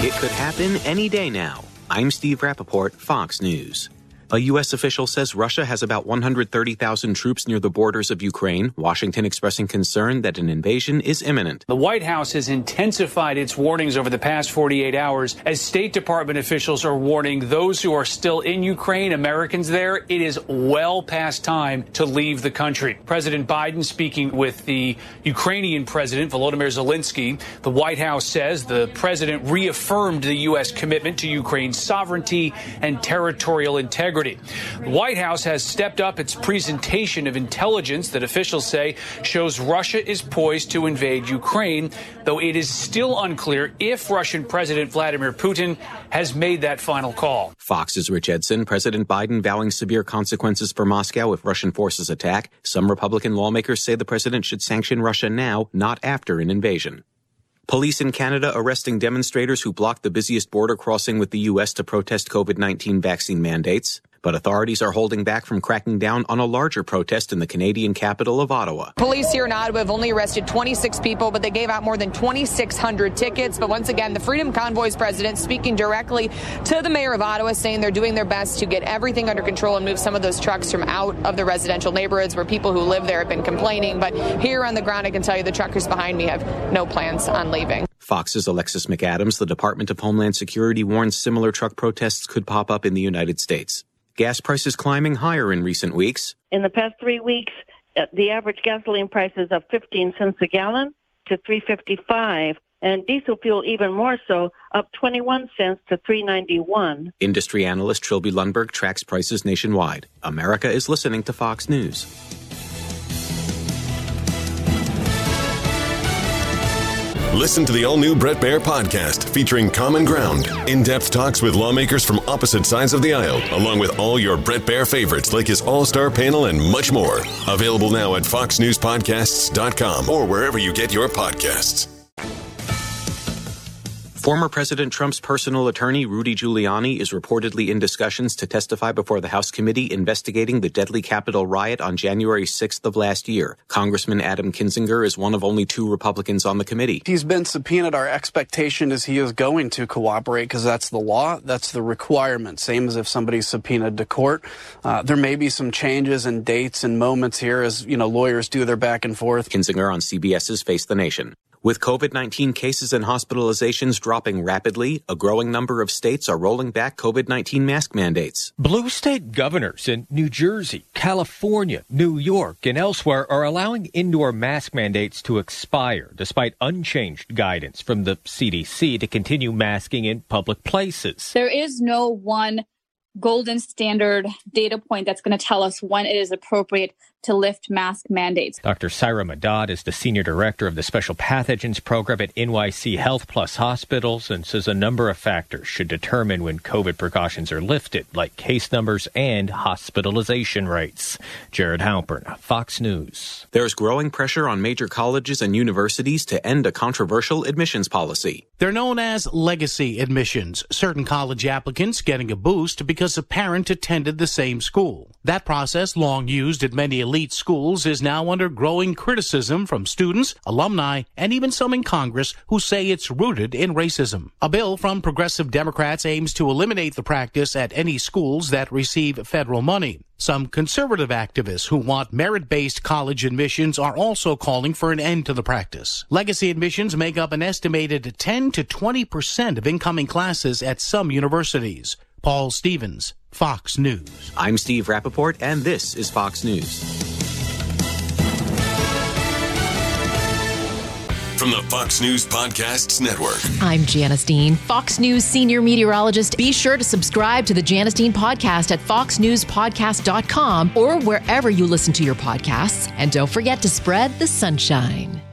It could happen any day now. I'm Steve Rappaport, Fox News. A U.S. official says Russia has about 130,000 troops near the borders of Ukraine, Washington expressing concern that an invasion is imminent. The White House has intensified its warnings over the past 48 hours as State Department officials are warning those who are still in Ukraine, Americans there, it is well past time to leave the country. President Biden speaking with the Ukrainian President Volodymyr Zelensky. The White House says the president reaffirmed the U.S. commitment to Ukraine's sovereignty and territorial integrity. The White House has stepped up its presentation of intelligence that officials say shows Russia is poised to invade Ukraine, though it is still unclear if Russian President Vladimir Putin has made that final call. Fox's Rich Edson, President Biden vowing severe consequences for Moscow if Russian forces attack. Some Republican lawmakers say the president should sanction Russia now, not after an invasion. Police in Canada arresting demonstrators who blocked the busiest border crossing with the U.S. to protest COVID-19 vaccine mandates. But authorities are holding back from cracking down on a larger protest in the Canadian capital of Ottawa. Police here in Ottawa have only arrested 26 people, but they gave out more than 2,600 tickets. But once again, the Freedom Convoy's president speaking directly to the mayor of Ottawa, saying they're doing their best to get everything under control and move some of those trucks from out of the residential neighborhoods where people who live there have been complaining. But here on the ground, I can tell you the truckers behind me have no plans on leaving. Fox's Alexis McAdams, the Department of Homeland Security, warns similar truck protests could pop up in the United States. Gas prices climbing higher in recent weeks. In the past 3 weeks, the average gasoline price is up 15 cents a gallon to $3.55, and diesel fuel even more so, up 21 cents to $3.91. Industry analyst Trilby Lundberg tracks prices nationwide. America is listening to Fox News. Listen to the all-new Bret Baier podcast featuring Common Ground, in-depth talks with lawmakers from opposite sides of the aisle, along with all your Bret Baier favorites like his all-star panel and much more. Available now at foxnewspodcasts.com or wherever you get your podcasts. Former President Trump's personal attorney, Rudy Giuliani, is reportedly in discussions to testify before the House committee investigating the deadly Capitol riot on January 6th of last year. Congressman Adam Kinzinger is one of only 2 Republicans on the committee. He's been subpoenaed. Our expectation is he is going to cooperate because that's the law. That's the requirement. Same as if somebody's subpoenaed to court. There may be some changes in dates and moments here as, lawyers do their back and forth. Kinzinger on CBS's Face the Nation. With COVID-19 cases and hospitalizations dropping rapidly, a growing number of states are rolling back COVID-19 mask mandates. Blue state governors in New Jersey, California, New York, and elsewhere are allowing indoor mask mandates to expire, despite unchanged guidance from the CDC to continue masking in public places. There is no one golden standard data point that's going to tell us when it is appropriate to lift mask mandates. Dr. Syra Madad is the senior director of the Special Pathogens Program at NYC Health Plus Hospitals and says a number of factors should determine when COVID precautions are lifted, like case numbers and hospitalization rates. Jared Halpern, Fox News. There's growing pressure on major colleges and universities to end a controversial admissions policy. They're known as legacy admissions, certain college applicants getting a boost because a parent attended the same school. That process, long used at many elite schools, is now under growing criticism from students, alumni, and even some in Congress who say it's rooted in racism. A bill from progressive Democrats aims to eliminate the practice at any schools that receive federal money. Some conservative activists who want merit-based college admissions are also calling for an end to the practice. Legacy admissions make up an estimated 10 to 20% of incoming classes at some universities. Paul Stevens, Fox News. I'm Steve Rappaport, and this is Fox News. From the Fox News Podcasts Network. I'm Janice Dean, Fox News senior meteorologist. Be sure to subscribe to the Janice Dean podcast at foxnewspodcast.com or wherever you listen to your podcasts. And don't forget to spread the sunshine.